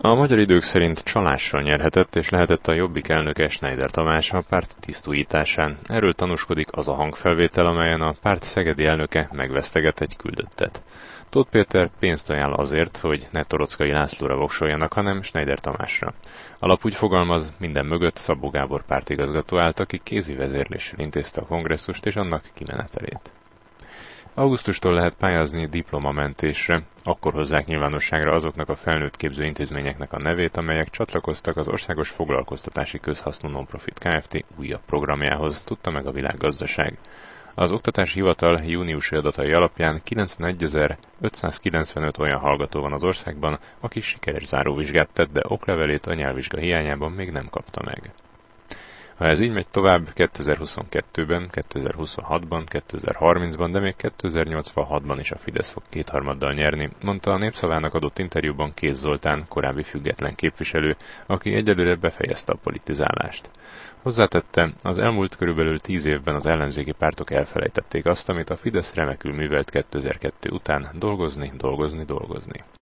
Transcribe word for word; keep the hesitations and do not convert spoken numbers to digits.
A Magyar Idők szerint csalással nyerhetett, és lehetett a Jobbik elnöke Schneider Tamás a párt tisztújításán. Erről tanúskodik az a hangfelvétel, amelyen a párt szegedi elnöke megveszteget egy küldöttet. Tóth Péter pénzt ajánl azért, hogy ne Torockai Lászlóra voksoljanak, hanem Schneider Tamásra. A lap úgy fogalmaz, minden mögött Szabó Gábor pártigazgató állt, aki kézi vezérléssel intézte a kongresszust és annak kimenetelét. Augusztustól lehet pályázni diplomamentésre, akkor hozzák nyilvánosságra azoknak a felnőtt képző intézményeknek a nevét, amelyek csatlakoztak az Országos Foglalkoztatási Közhasznú Nonprofit Kft. Újabb programjához, tudta meg a Világgazdaság. Az Oktatási Hivatal júniusi adatai alapján kilencvenegyezer-ötszázkilencvenöt olyan hallgató van az országban, aki sikeres záróvizsgát tett, de oklevelét a nyelvvizsga hiányában még nem kapta meg. Ha ez így megy tovább, kétezer-huszonkettőben, kétezer-huszonhatban, kétezer-harmincban, de még kétezer-nyolcvanhatban is a Fidesz fog kétharmaddal nyerni, mondta a Népszavának adott interjúban Kéz Zoltán, korábbi független képviselő, aki egyelőre befejezte a politizálást. Hozzátette, az elmúlt körülbelül tíz évben az ellenzéki pártok elfelejtették azt, amit a Fidesz remekül művelt kétezer-kettő után: dolgozni, dolgozni, dolgozni.